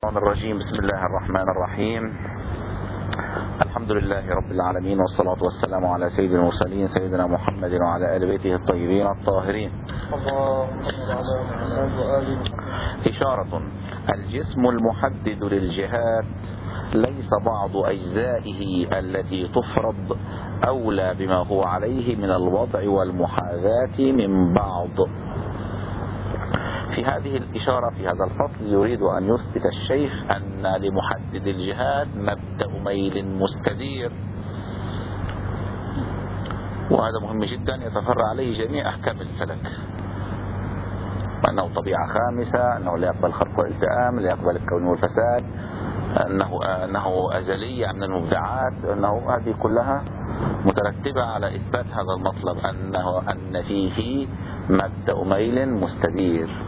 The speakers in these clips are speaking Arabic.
الرجيم. بسم الله الرحمن الرحيم. الحمد لله رب العالمين، والصلاة والسلام على سيد المرسلين سيدنا محمد وعلى آل بيته الطيبين الطاهرين. إشارة: الجسم المحدد للجهات ليس بعض أجزائه التي تفرض أولى بما هو عليه من الوضع والمحاذاة من بعض. في هذه الإشارة في هذا الفصل يريد أن يثبت الشيخ أن لمحدد الجهات مبدأ ميل مستدير، وهذا مهم جدا يتفرع عليه جميع أحكام الفلك، وأنه طبيعة خامسة، أنه لا يقبل خرق والالتئام، لا يقبل الكون والفساد، أنه أزلي من المبدعات، أنه هذه كلها مترتبة على إثبات هذا المطلب، أن فيه مبدأ ميل مستدير.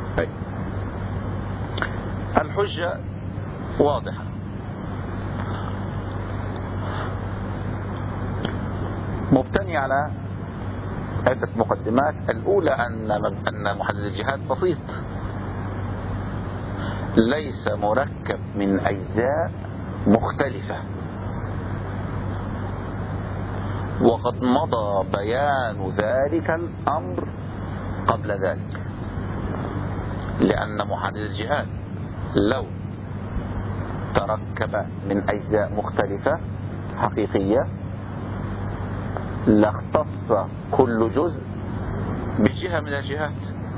الحجة واضحة. مبتني على عدة مقدمات. الأولى أن محدد الجهات بسيط، ليس مركب من أجزاء مختلفة، وقد مضى بيان ذلك الأمر قبل ذلك، لأن محدد الجهات لو تركب من أجزاء مختلفة حقيقية لاختص كل جزء بجهة من الجهات،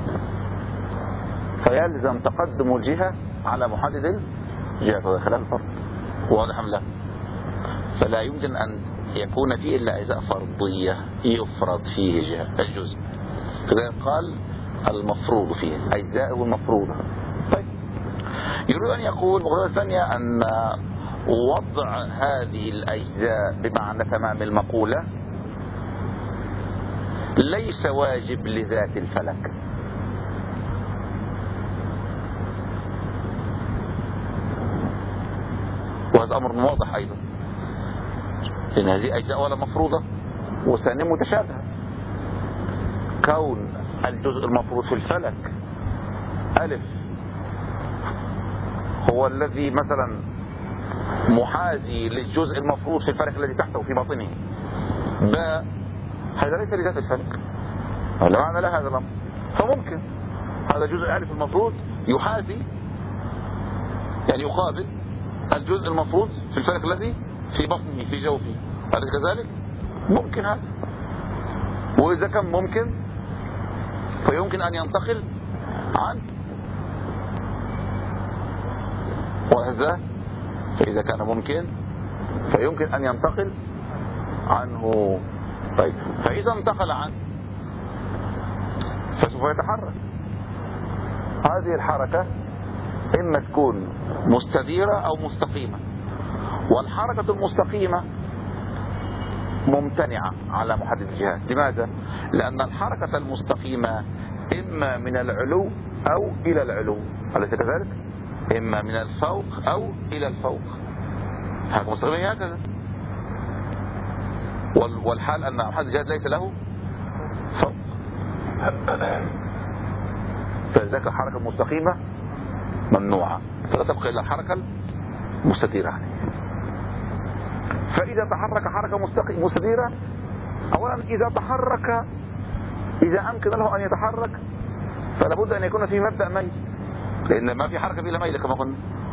فيلزم تقدم الجهة على محدد الجهات، وهذا خلاف الفرض. واضح أم لا؟ فلا يمكن أن يكون فيه إلا أجزاء فرضية يفرض فيه الجزء، كذلك قال المفروض فيه أجزاء المفروضة. طيب، يريد أن يقول مقدمة الثانية أن وضع هذه الأجزاء بمعنى تمام المقولة ليس واجب لذات الفلك، وهذا أمر واضح أيضا، لأن هذه أجزاء ولا مفروضة وثانيا متشابهة. كون الجزء المفروض في الفلك ألف هو الذي مثلا محاذي للجزء المفروض في الفلك الذي تحته في باطنه، باء هذا ليس لذات الفلك، ولا معنى له هذا الأمر. فممكن هذا جزء ألف المفروض يحاذي، يعني يقابل الجزء المفروض في الفلك الذي في بطنه في جوفه، أليس كذلك؟ ممكن هذا، وإذا كان ممكن فيمكن أن ينتقل عنه، وهذا فإذا كان ممكن فيمكن أن ينتقل عنه. طيب، فإذا انتقل عنه فسوف يتحرك. هذه الحركة إما تكون مستديرة أو مستقيمة، والحركة المستقيمة ممتنعة على محدد الجهات. لماذا؟ لأن الحركة المستقيمة إما من العلو أو إلى العلو، أليس كذلك؟ إما من الفوق أو إلى الفوق، حركة مستقيمة هكذا. والحال أن محدد الجهات ليس له فوق، فلذلك الحركة المستقيمة ممنوعة، فلا تبقى إلا الحركة المستديرة. فإذا تحرك حركة مستديرة، أولا إذا أمكن له أن يتحرك فلا بد أن يكون في مبدأ ميل، لأن ما في حركة بلا ميل كما قلنا.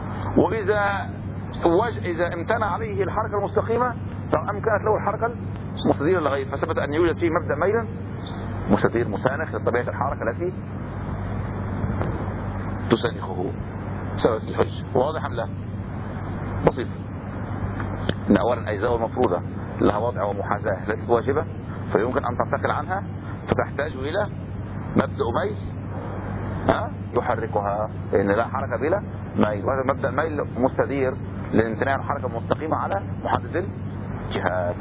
وإذا امتنع عليه الحركة المستقيمة أمكنت له الحركة المستديرة لغير، فثبت أن يوجد فيه مبدأ ميل مستدير مسانخ لطبيعة الحركة التي تسانخه. سبب الحج واضح أم لا؟ بسيط. إن أولا أجزاء المفروضة لها وضع ومحاذاة ليست واجبة، فيمكن أن تنتقل عنها فتحتاج إلى مبدأ ميل يحركها، لأن لا حركة بلا ميل، وهذا مبدأ ميل مستدير لامتناع الحركة المستقيمة على محدد الجهات.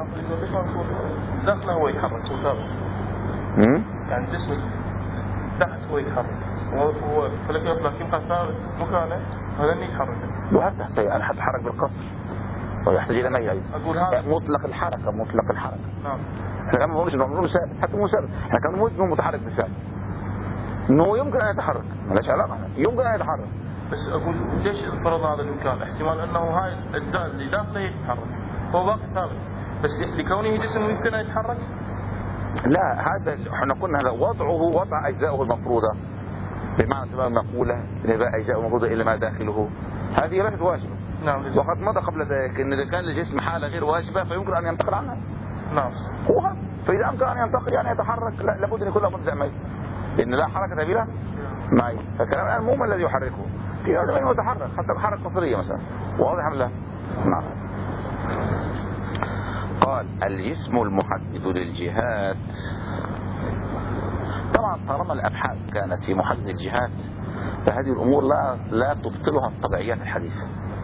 داخله هو يتحرك يعني جسمي تحت هو يتحرك، هو فلك يطلع يبقى ثابت مكانه، هذا اللي يتحرك. وحتى يعني حتى حرك بالقصر ويحتاج إلى ميل أيضا. أقول هذا مطلق الحركة. نعم. احنا كمان بنقولش ثابت، حتى مو ثابت، احنا كمان مو متحرك بالفعل، انه يمكن ان يتحرك، ما لهش علاقه، يمكن ان يتحرك. بس اقول ليش فرضنا هذا الامكان؟ احتمال انه هاي الاجزاء اللي داخله يتحرك، هو باقي ثابت، بس لكونه جسم يمكن ان يتحرك. لا، هذا احنا قلنا هذا وضع اجزائه المفروضه، بمعنى تمام مقوله لا اجزاء المفروضه الا ما داخله، هذه ليست واجبه. نعم. وقد مضى قبل ذلك ان اذا كان للجسم حاله غير واجبه فيمكن ان ينتقل عنها. نعم. هو هذا. فاذا امكن ان ينتقل يعني يتحرك، لابد ان يكون له منزع ميت، لان لا حركه بلا ميت. فالكلام الان مو الذي يحركه، في هذا انه يتحرك حتى بحركه قصريه مثلا. واضح ام لا؟ نعم. قال الجسم المحدد للجهات. طبعا طالما الابحاث كانت في محدد الجهات فهذه الامور لا تبطلها الطبيعيات الحديثه،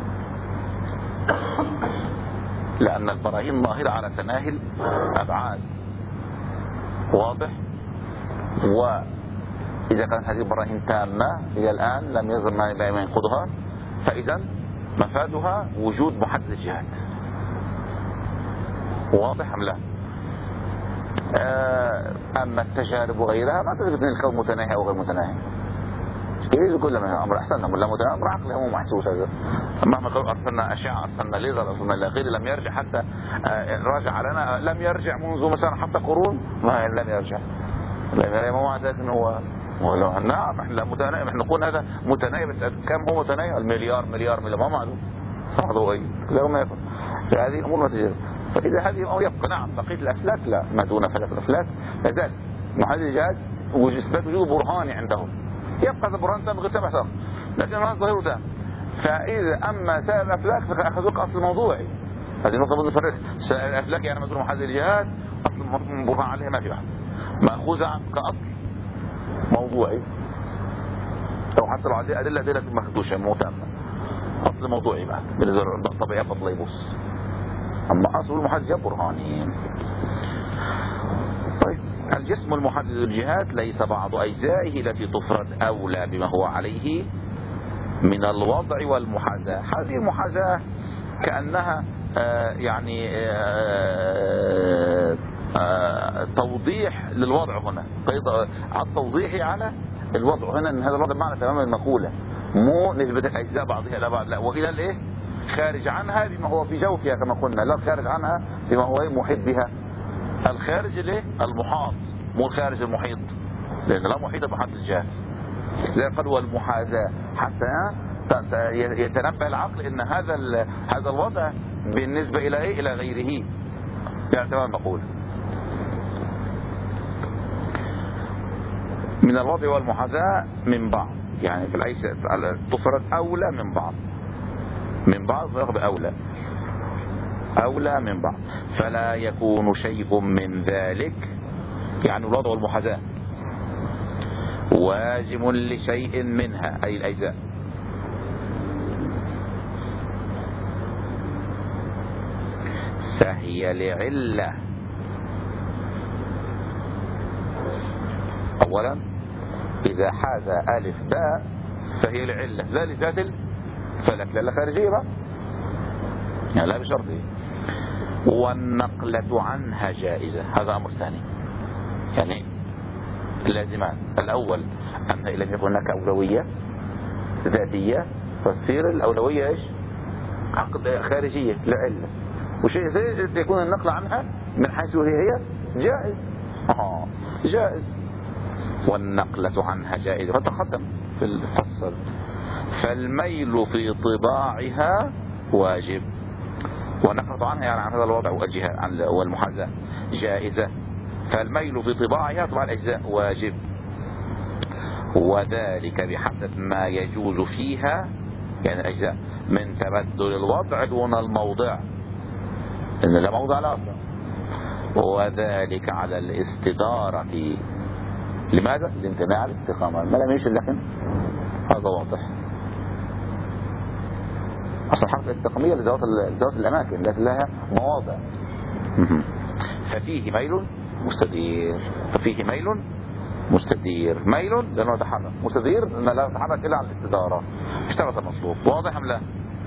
لان البراهين ظاهره على تناهي الابعاد. واضح. واذا كانت هذه البراهين تامه الى الان لم يظهر ما ينقضها، فاذا مفادها وجود محدد الجهات. واضح ام لا؟ اما التجارب وغيرها ما تثبت ان الكون متناهي او غير متناهي. يريد كل من امر احسن ولا متناهي امر عقلي مو محسوس. هذا مهما ارسلنا اشعه، ارسلنا ليزر، ارسلنا الى غيره لم يرجع حتى راجع لنا، لم يرجع منذ مثلا حتى قرون، ما لم يرجع. ما معنى ذلك انه هو نعم احنا متناهي، احنا نقول هذا متناهي، بس كم هو متناهي؟ المليار ما معلوم ضوئي لا ما يكون. فهذه الامور ما تجري. فإذا هذه يبقى نعم بقية الأفلاك لا، ما دون فلك الأفلاك لذلك محدد الجهات وإثبات وجود برهاني عندهم، يبقى هذا برهان تام غير تابع ساق، لكن هذا ظاهره تام. فإذا أما سائر الأفلاك فأخذوك أصل موضوعي، هذه نقطة بدنا نفرق. سائر الأفلاك يعني مدرون محدد الجهات أصل برهان عليها ما في واحد، مأخوذة كأصل موضوعي، أو حتى لو عليه أدلة مخدوشة مو تامة، أصل موضوعي بقى بالنسبة للطبيعة بطليبوس. أما أصل المحدد برهاني. طيب الجسم المحدد للجهات ليس بعض أجزائه التي تفرد أولى بما هو عليه من الوضع والمحاذاة. هذه المحاذاة كأنها يعني توضيح للوضع هنا، التوضيح على الوضع هنا، ان هذا الوضع معنى تماما المقولة، مو نسبة الأجزاء بعضها إلى بعض، لا، وإلى الإيه؟ خارج عنها بما هو في جوفها كما قلنا، لا خارج عنها بما هو محيط بها. الخارج الايه؟ المحاط، مو الخارج المحيط، لأن لا محيط بحد الجهة. زي قال والمحاذاة، حتى يتنبه العقل ان هذا الوضع بالنسبة الى ايه؟ الى غيره، يعني تمام نقول من الوضع والمحاذاة من بعض، يعني في العيش تفرد أولى من بعض أولى من بعض، فلا يكون شيء من ذلك، يعني الوضع والمحاذاة واجب لشيء منها أي الأجزاء، فهي لعلة. أولا إذا حاز ألف باء فهي لعلة، لا لذات الفلك، لا خارجية بقى، يعني لا بشرطه. والنقلة عنها جائزة، هذا أمر ثاني، يعني لازمان. الأول أن لم يكن هناك أولوية ذاتية، فتصير الأولوية إيش؟ عقد خارجية لعلة، وشيء زي يكون النقل عنها من حيث هي جائز. جائز. والنقلة عنها جائزة، فتقدم في الفصل. فالميل في طباعها واجب، والنقلة عنها يعني عن هذا الوضع والمحاذاة جائزة. فالميل في طباعها طباع الأجزاء واجب، وذلك بحسب ما يجوز فيها، يعني الأجزاء من تبدل الوضع دون الموضع، إن لا موضع لا أصلا، وذلك على الاستدارة. لماذا؟ لامتناع الاستقامة، ما لم يشل، لكن هذا واضح. أصلا حركة الاستقامية لذوات الأماكن لكن لها مواضع. ففيه ميل مستدير، ميل لأنه يتحرك، مستدير لأنه لا يتحرك إلا على الاستدارة، اشترط المطلوب. واضح أم لا؟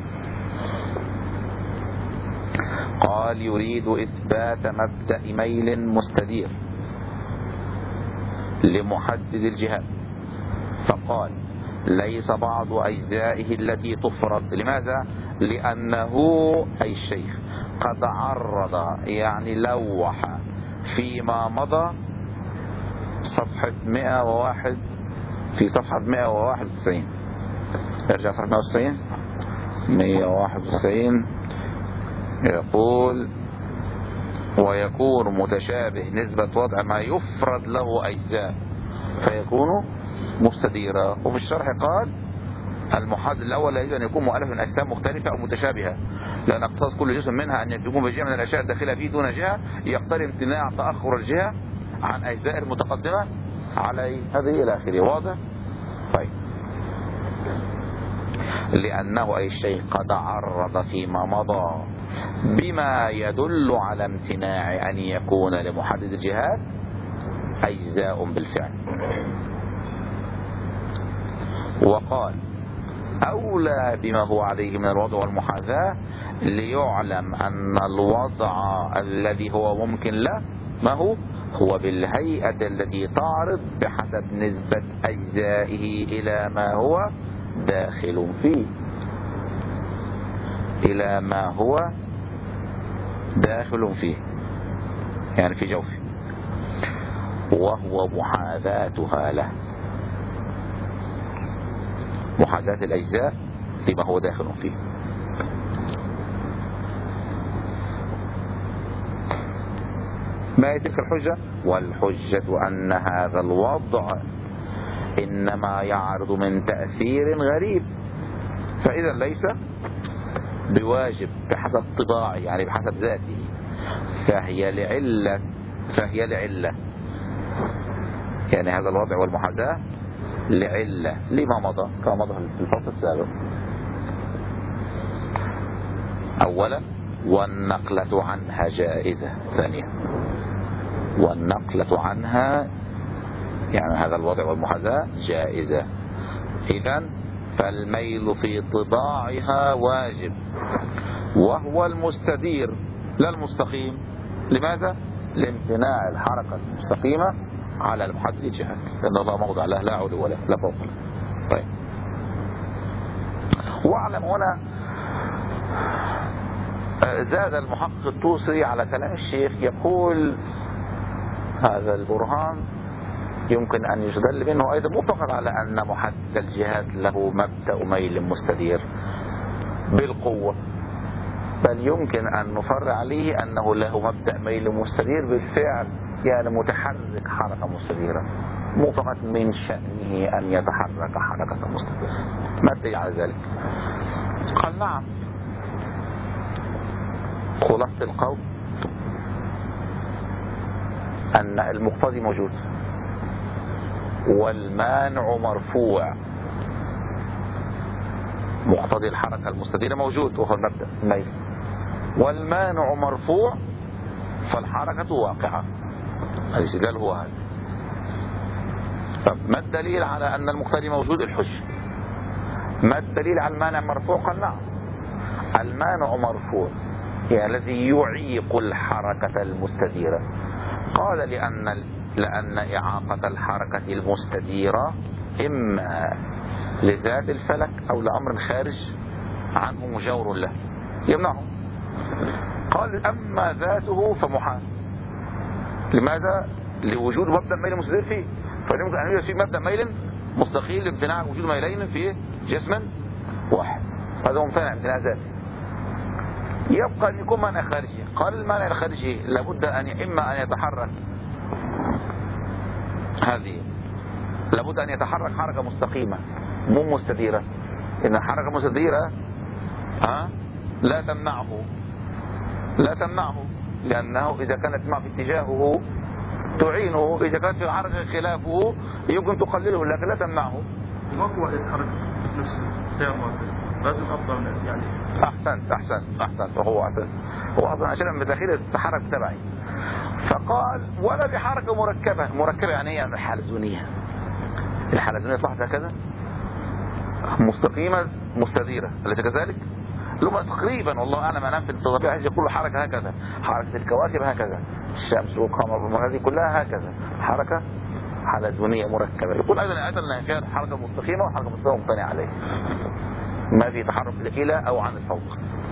قال يريد إثبات مبدأ ميل مستدير لمحدد الجهات، فقال ليس بعض أجزائه التي تفرض. لماذا؟ لأنه أي الشيخ قد عرض يعني لوح فيما مضى صفحة 101 في صفحة 191. ارجع صفحة 191 يقول ويكون متشابه نسبة وضع ما يفرد له أجزاء فيكون مستديرا. وفي الشرح قال المحدد الأول لا يجب أن يكون مؤلف من أجسام مختلفة أو متشابهة، لأن اقتصاص كل جزء منها أن يكون بجهة من الأشياء الداخلة فيه دون جهة يقتضي امتناع تأخر الجهة عن أجزاء المتقدمة عليه. هذه إلى آخره. واضح؟ طيب. لأنه أي شيء قد عرض فيما مضى بما يدل على امتناع أن يكون لمحدد الجهات أجزاء بالفعل. وقال أولى بما هو عليه من الوضع والمحاذاة ليعلم أن الوضع الذي هو ممكن له ما هو بالهيئة التي تعرض بحسب نسبة أجزائه إلى ما هو داخل فيه، إلى ما هو داخل فيه يعني في جوفه، وهو محاذاتها له، محاذاة الأجزاء لما هو داخل فيه. ما هي تلك الحجة؟ والحجة أن هذا الوضع إنما يعرض من تأثير غريب، فإذا ليس بواجب بحسب طباعه يعني بحسب ذاته، فهي لعلة يعني هذا الوضع والمحاذاة لعلة لما مضى كما مضى في الفصل السابق. أولا والنقلة عنها جائزة. ثانيا والنقلة عنها يعني هذا الوضع والمحاذاة جائزة. إذن فالميل في طباعها واجب، وهو المستدير لا المستقيم. لماذا؟ لامتناع الحركة المستقيمة على المحدد الجهات، لأن الله موضع له لا علو ولا لا فوق. طيب. واعلم هنا زاد المحقق الطوسي على كلام الشيخ يقول هذا البرهان يمكن أن يستدل منه أيضا مو فقط على أن محدد الجهات له مبدأ ميل مستدير بالقوة، بل يمكن أن نفرع عليه أنه له مبدأ ميل مستدير بالفعل، يعني متحرك حركة مستديرة، مو فقط من شأنه أن يتحرك حركة مستديرة. ما الدليل على ذلك؟ قال نعم. خلاصة القول أن المقتضي موجود والمانع مرفوع. مقتضي الحركة المستديرة موجود وهو المبدأ الميل، والمانع مرفوع فالحركة واقعة. الاستدلال هو هذا. طب ما الدليل على أن المقتضي موجود؟ الحجة. ما الدليل على المانع مرفوع؟ قال نعم. المانع مرفوع يعني الذي يعيق الحركة المستديرة. قال لأن إعاقة الحركة المستديرة إما لذات الفلك أو لأمر خارج عنه مجاور له يمنعه. قال أما ذاته فمحال. لماذا؟ لوجود مبدأ ميل مستدير فيه، فيمكن أن يوجد فيه مبدأ ميل مستقيل لامتناع وجود ميلين في جسم واحد، هذا ممتنع امتناع ذاتي. يبقى أن يكون مانع خارجي. قال المانع الخارجي لابد أن إما أن يتحرك هذه لابد أن يتحرك حركة مستقيمة مو مستديرة. إن الحركة مستديرة لا تمنعه لأنه إذا كانت مع في اتجاهه تعينه، إذا كانت في حركة خلافه يمكن تقلله لكن لا تمنعه. ماكو واحد يتحرك نفس التيار لازم أفضل يعني. أحسنت وهو أحسن. هو أصلا عشان بداخله التحرك تبعي. فقال ولا بحركة مركبة يعني هي الحلزونية. الحلزونية صح هكذا مستقيمة مستديرة أليس كذلك؟ لما تقريبا والله أعلم أنا في الطبيعة يقول حركة هكذا، حركة الكواكب هكذا، الشمس والقمر هذه كلها هكذا، حركة حلزونية مركبة. يقول أيضا أنها فيها حركة مستقيمة وحركة مستقيمة ممتنع عليه، ما في تحرك إلى أو عن الفوق.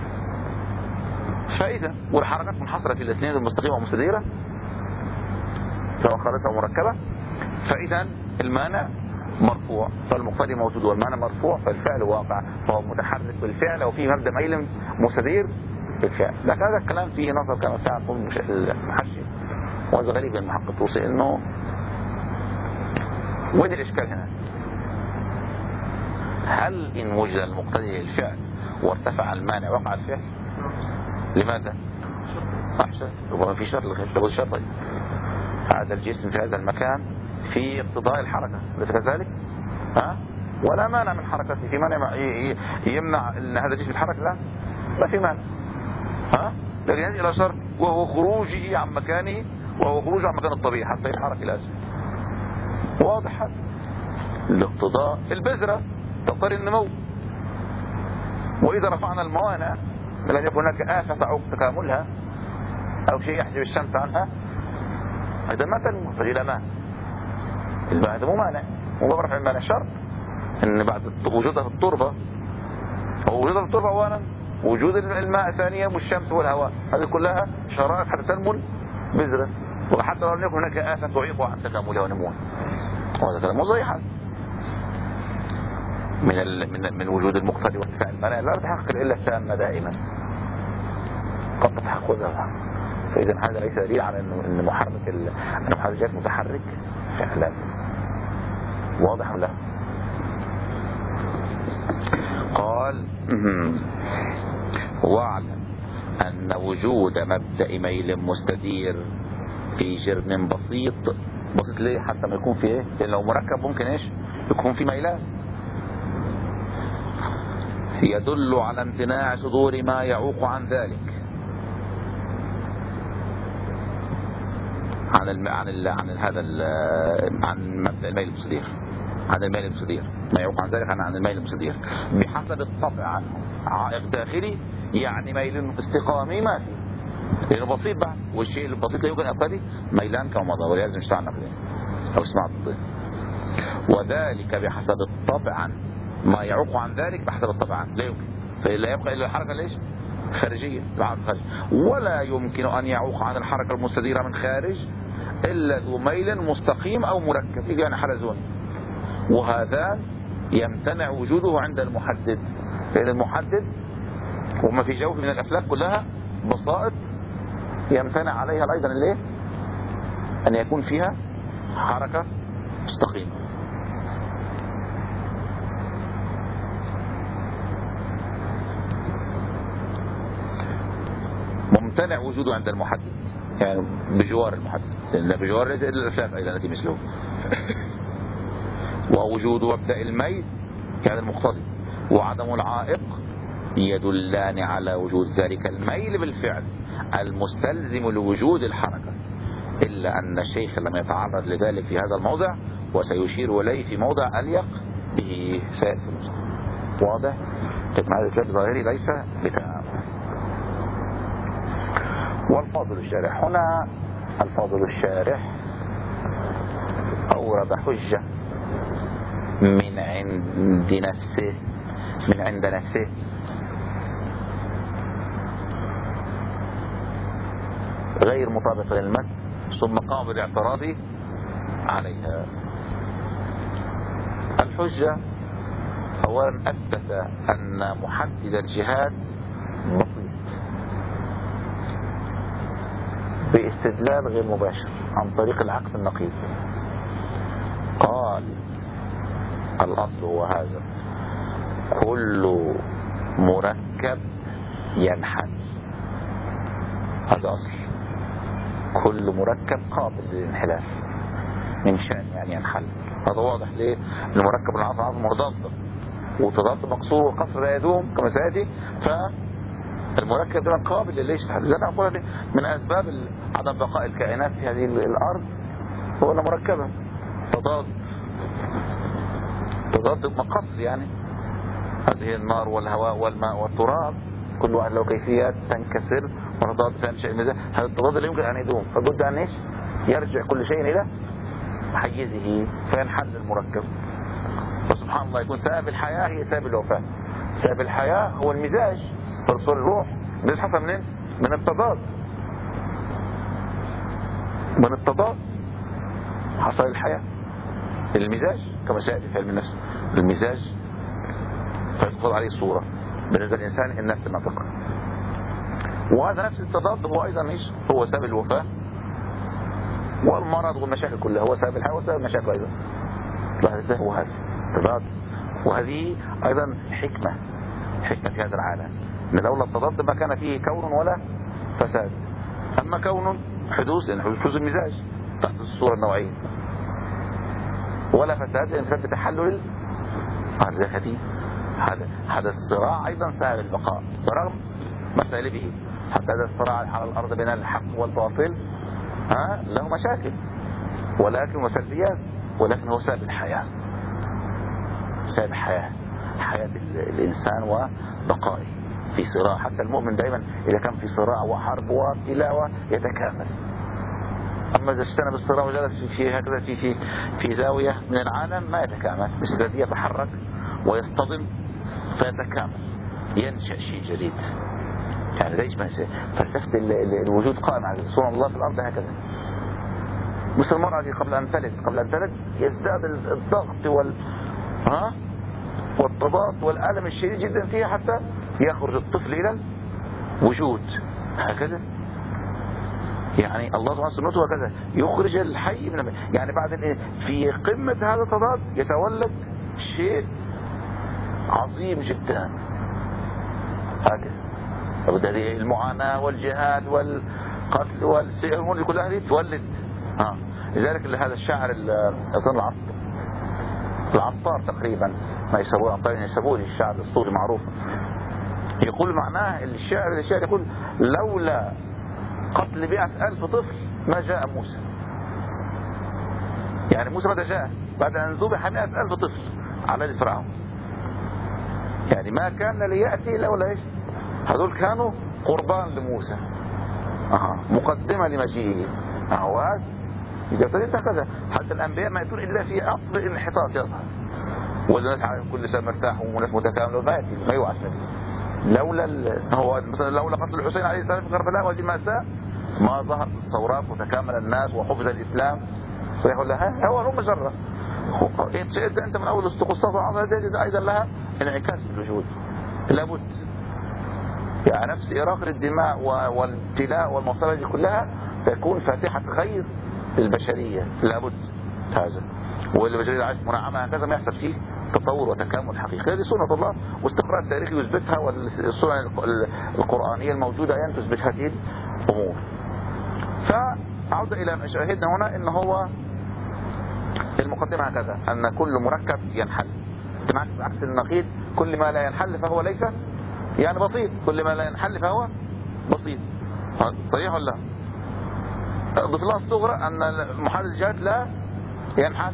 فإذا والحركات منحصرة في الاثنين المستقيمة والمستديرة سواء خالصة أو مركبة، فإذا المانع مرفوع فالمقتضي موجود، والمانع مرفوع فالفعل واقع فهو متحرك بالفعل وفيه مبدأ ميل مستدير بالفعل. لكن هذا الكلام فيه نظر كما سيقول المحشي، وهذا غريب المحقق الطوسي انه وين الاشكال هنا؟ هل ان وجد المقتضي للفعل وارتفع المانع وقع الفعل؟ لماذا؟ احسن يبقى في شرط تقول شرط هذا الجسم في هذا المكان في اقتضاء الحركة ليس كذلك؟ ولا مانع من حركته، في مانع يمنع ان هذا الجسم يتحرك؟ لا ما في مانع. لكن يجي الى شرط وهو خروجه عن مكانه، وهو خروجه عن مكان الطبيعي حتى يتحرك لازم. واضح هذا الاقتضاء. البذرة تضطر النمو، واذا رفعنا الموانع لن يكن هناك آفة تعوق تكاملها او شيء يحجب الشمس عنها، هذا ما تنمو فإلى ما هذا مو مانع. ورفع المانع شرط ان بعد وجودها في التربة او وجودها في التربة اولا وجود الماء ثانيا والشمس والهواء، هذه كلها شرائط حتى تنمو البذرة، وحتى لو لم يكن هناك آفة تعيق عن تكاملها ونموها. وهذا كلام مضيحا من وجود المقتضي وارتفاع المانع لا تحقق الا التامة دائما قد تحققها. فإذا هذا ليس دليل على أن محركات متحرك فعلا. واضح ولا؟ قال واعلم أن وجود مبدأ ميل مستدير في جرم بسيط ليه؟ حتى ما يكون في ايه؟ لأن لو مركب ممكن ايش؟ يكون في ميلان، يدل على امتناع صدور ما يعوق عن ذلك، عن مبدأ الميل المستدير، عن الميل المستدير ما يعوق عن ذلك عن الميل المستدير بحسب الطبع عنه. عائق داخلي يعني ميل استقامي ما في، لأنه بسيط بعد، والشيء البسيط لا يمكن أبتدي ميلان كما مضى ولازم يشتغل نقلين أو اسمع بالضبط. وذلك بحسب الطبع عنه، ما يعوق عن ذلك بحسب الطبع عنه لا يمكن، فلا يبقى إلا الحركة ليش؟ خارجية العائق الخارجي. ولا يمكن أن يعوق عن الحركة المستديرة من خارج إلا ذو ميل مستقيم أو مركب يجي يعني حلزون، وهذا يمتنع وجوده عند المحدد، لأن المحدد وما في جوف من الأفلاك كلها بسائط يمتنع عليها أيضا ليه؟ أن يكون فيها حركة مستقيمة. ممتنع وجوده عند المحدد يعني بجوار المحدد، لأن بجوار الأفلاك أيضا التي مثله. ووجود مبدأ الميل كان المقتضي وعدم العائق يدلان على وجود ذلك الميل بالفعل المستلزم لوجود الحركة، إلا أن الشيخ لم يتعرض لذلك في هذا الموضع وسيشير إليه في موضع أليق به سائر في الموضوع. واضح؟ لكن هذا الكلام ظاهري ليس بتمام. والفاضل الشارح هنا، الفاضل الشارح أورد حجة من عند نفسه غير مطابقة للمتن، ثم قام بالاعتراض عليها. الحجة أولا أثبت أن محدد الجهات بسيط باستدلال غير مباشر عن طريق العكس النقيض. قال الأصل هو هذا: كل مركب ينحل، هذا أصل. كل مركب قابل للانحلال من شأن يعني ينحل. هذا واضح. ليه؟ المركب العصر عصر متضاد، وتضاد مقصور والقصر لا يدوم كما سيأتي، فالمركب ده قابل لليش تحديدا. من أسباب عدم بقاء الكائنات في هذه الأرض هو أنها مركبة تضاد مقص، يعني هذه النار والهواء والماء والتراب كل واحد له كيفيات تنكسر وتضاد فيها شيء من ذلك. هذا التضاد لا يمكن أن يدوم، فبد أن يرجع كل شيء إلى حيزه فينحل المركب. وسبحان الله يكون سبب الحياة هي سبب الوفاة. سبب الحياة هو المزاج، فرسول الروح المزاج حصل منين؟ من التضاد. من التضاد حصل الحياة. المزاج كما سيأتي في علم النفس، المزاج فيدخل عليه الصورة بالنسبة للإنسان النفس الناطقة. وهذا نفس التضاد هو أيضا ايش؟ هو سبب الوفاة والمرض والمشاكل كلها، هو سبب الحياة وسبب المشاكل أيضا. هو هذا التضاد، وهذه أيضا حكمة في هذا العالم، أن لولا التضاد ما كان فيه كون ولا فساد. أما كون حدوث، لأن حدوث المزاج تحت الصورة النوعية، ولا فساد لأن فساد تحلل الرياحتي. هذا الصراع أيضا سهل البقاء برغم مسالبه. حتى هذا الصراع على الأرض بين الحق والباطل له مشاكل ولكن وسلبيات، ولكن هو سبب الحياة، سبب حياة الإنسان وبقائه في صراع. حتى المؤمن دائما إذا كان في صراع وحرب وتلاوة يتكامل. أما إذا اجتنب الصراع وجلس في هكذا في زاوية من العالم ما يتكامل، مثل الذي يتحرك ويصطدم فيتكامل، ينشأ شيء جديد. يعني ليش ما فلسفة الوجود قائم على صنع الله في الأرض هكذا. مثل المرأة قبل أن تلد يزداد الضغط والتضاد والألم الشديد جدا فيها حتى يخرج الطفل إلى الوجود هكذا. يعني الله سبحانه وتعالى هكذا يخرج الحي من يعني بعد في قمة هذا التضاد يتولد شيء عظيم جدا هكذا. هذه المعاناة والجهاد والقتل والسحر كل هذه تولد. لذلك هذا الشاعر أظن العطار تقريبا ما يسمونه الشاعر الاسطوري معروف، يقول معناه الشاعر يقول لولا قتل 100,000 طفل ما جاء موسى. يعني موسى متى جاء؟ بعد أن ذبح 100,000 طفل على فرعون. يعني ما كان ليأتي لولا ايش؟ هذول كانوا قربان لموسى، مقدمة لمجيئه. هذا إذا ابتديت هكذا حتى الأنبياء ما يأتون إلا في أصل الانحطاط يظهر، والناس كل سنة مرتاح وناس متكامل ما يأتي، ما يوعد هو مثلا لولا قتل الحسين عليه السلام في كربلاء وهذه المأساة ما ظهرت الثورات وتكامل الناس وحفظ الإسلام. صحيح ولا هو مجرد أنت من أول استقصاص أيضا لها انعكاس في الوجود لابد. يعني نفس إراق الدماء والابتلاء والمصائب دي كلها تكون فاتحة غيظ للبشرية لابد هذا، والبشرية عايش منعمة هكذا ما يحصل فيه تطور وتكامل حقيقي. هذه سنة الله واستقراء التاريخ يثبتها، والسنن القرآنية الموجودة تثبت هذه الأمور. فعود إلى ما شاهدنا هنا إن هو المقدمة هكذا أن كل مركب ينحل، عكس النقيض كل ما لا ينحل فهو ليس يعني بسيط، كل ما لا ينحل فهو بسيط. صحيح ولا لا؟ ضف لها الصغرى أن المحدثات لا ينحل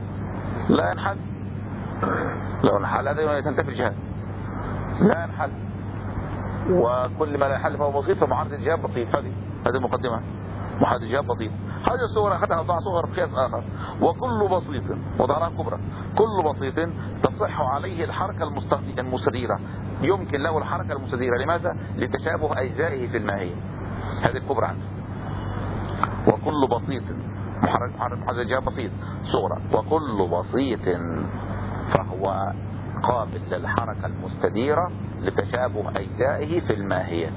لو انحل هذا تنتفي الجهاد لا ينحل، وكل ما لا ينحل فهو بسيط، فمعارض الجهاد بسيط. هذه المقدمة محدث الجهاد بسيط. هذه الصورة أخذها وضع صغر بقياس آخر، وكل بسيط وضعها كبرى، كل بسيط تصح عليه الحركة المستديرة، يمكن له الحركة المستديرة. لماذا؟ لتشابه أجزائه في الماهية. هذه الكبرى عنه. وكل بسيط محدث الجهاد بسيط صغرى، وكل بسيط فهو قابل للحركة المستديرة لتشابه أجزائه في الماهية.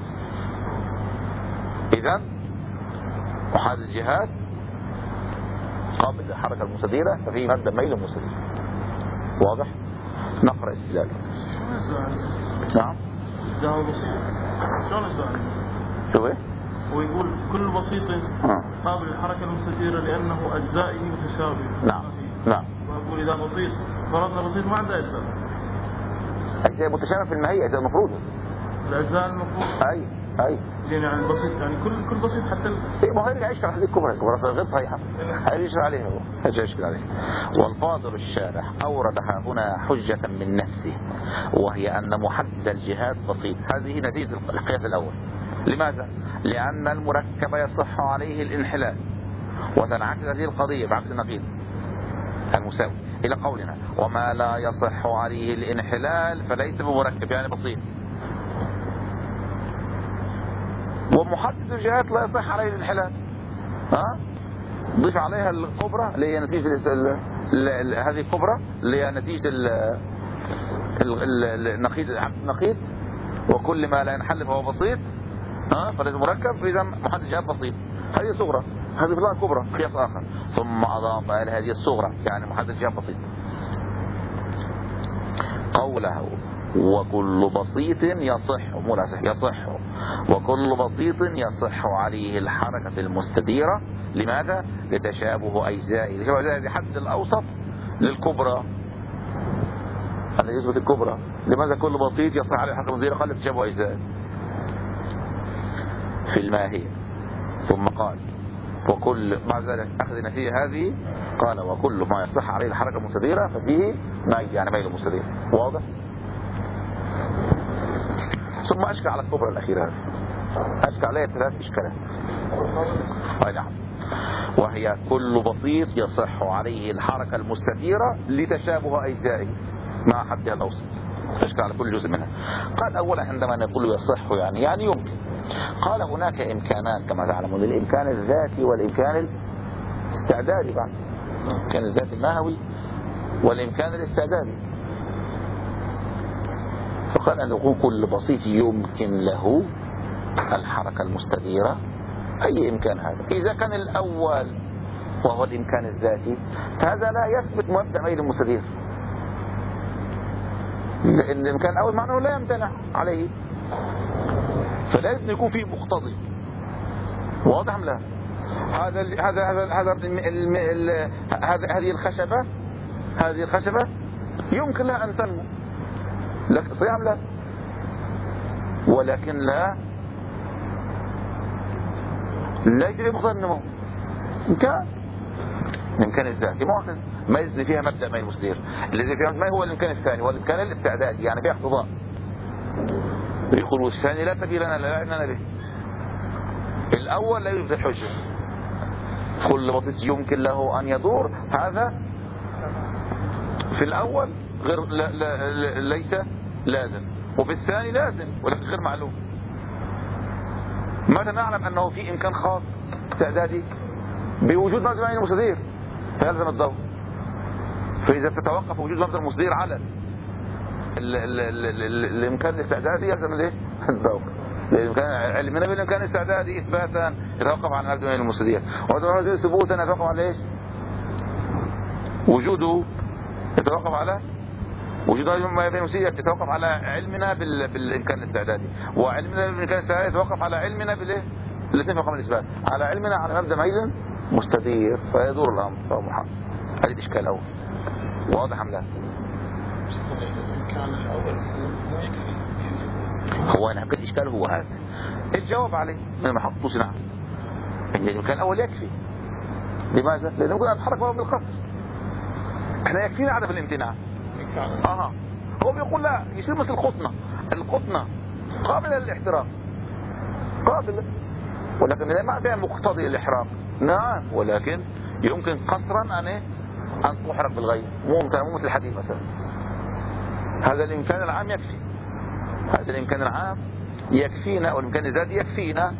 إذن محدث الجهاد قابل للحركة المستديرة، ففيه مادة ميل مستدير. واضح؟ نقرأ استدلال. نعم. شو ايه؟ هو يقول كل بسيط قابل للحركة المستديرة لأنه أجزائه متشابهة. نعم. ويقول إذا بسيط فرضنا بسيط ما عنده أجزاء. أجزاء متشابهة في الماهية، أجزاء مفروضة. الأجزاء المفروضة. أي. يعني البسيط يعني كل بسيط حتى ما هو هيرجع يشرح هذه الكبرى غير صحيحة، هيرجع عليها هو يشكل عليها. والفاضل الشارح أوردها هنا حجة من نفسه، وهي أن محدد الجهاد بسيط. هذه نتيجة القياس الأول. لماذا؟ لأن المركب يصح عليه الانحلال، وتنعكس هذه القضية بعكس النقيض. المساوي إلى قولنا وما لا يصح عليه الانحلال فليس بمركب، يعني بسيط. ومحدد الجهات لا يصح عليه الانحلال، ضيف عليها الكبرى اللي هي نتيجة هذه الكبرى اللي هي نتيجة النقيض، وكل ما لا ينحل فهو بسيط فليس مركب، إذا محدد الجهات بسيط. هذه صغرى، هذه في كبرى قياس آخر، ثم أضاف إلى هذه الصغرى يعني محدد الجهات بسيط. قوله وكل بسيط يصح، مو لا يصح، وكل بسيط يصح عليه الحركة المستديرة. لماذا؟ لتشابه أجزائه، هذه حد الأوسط للكبرى، هذا يثبت الكبرى. لماذا كل بسيط يصح عليه الحركة المستديرة؟ قال لتشابه أجزائه في الماهية. ثم قال وكل بعد ذلك أخذ نتيجة هذه قال وكل ما يصح عليه الحركة المستديرة ففيه ميل، يعني ميل المستدير. واضح؟ ثم أشكى على الكبرى الأخيرة هذه، أشكى عليها 3 إشكالات. أي نعم، وهي كل بسيط يصح عليه الحركة المستديرة لتشابه أجزائه مع حدها الأوسط. أشكى على كل جزء منها. قال أولا عندما نقول يصح يعني يمكن، قال هناك إمكانان كما تعلمون، الإمكان الذاتي والإمكان الاستعدادي. بعد الإمكان الذاتي الماهوي والإمكان الاستعدادي. فقال أن يكون كل بسيط يمكن له الحركة المستديرة، أي إمكان هذا. إذا كان الأول وهو الإمكان الذاتي فهذا لا يثبت مبدأ ميل المستدير، لأن الإمكان الأول معناه لا يمتنع عليه، فلازم يكون فيه مقتضي. واضح أم لا؟ هذه الخشبة يمكن لها أن تنمو، صحيح أم لا؟ ولكن لا يجري مقتضى النمو. الإمكان الذاتي ما يزني فيها مبدأ ميل المستدير. الذي فيها ما هو الإمكان الثاني، والإمكان الاستعدادي يعني فيها اقتضاء. يقول الثاني لا سبيل لنا لا علمنا به، الأول لا يوجد الحجة. كل بسيط يمكن له أن يدور، هذا في الأول غير ليس لازم، وفي الثاني لازم ولكن غير معلوم. متى نعلم أنه في إمكان خاص استعدادي؟ بوجود مبدأ ميل المستدير فيلزم الدور. فإذا تتوقف وجود مبدأ المستدير على الإمكان الاستعدادي يلزم الايه؟ الدور. الإمكان علمنا بالإمكان الاستعدادي إثباتا يتوقف على مبدأ ميل المستدير، ومبدأ المستدير ثبوتا يتوقف على ايش؟ وجوده يتوقف على وجود مبدأ المستدير، يتوقف على علمنا بالإمكان الاستعدادي، وعلمنا بالإمكان الاستعدادي يتوقف على علمنا بالايه؟ الاثنين في مقام الإثبات، على علمنا على مبدأ ميل مستدير، فيدور الأمر فهو محال. هذه الإشكال الأول. واضح أم لا؟ هو أنا كل إشكال هو هذا الجواب عليه من ما حطوش. نعم، إن الإمكان الأول يكفي. لماذا؟ لأنه يقول أتحرك وهو بالقصر، إحنا يكفينا عدم الامتناع. هو بيقول لا، يصير مثل القطنة قابلة للاحتراق، قابلة، ولكن ما فيها مقتضي الإحراق. نعم، ولكن يمكن قصرا أن تحرق بالغير، مو مثل الحديد مثلا. هذا الإمكان العام يكفي، هذا الإمكان العام يكفينا، والإمكان الذاتي يكفينا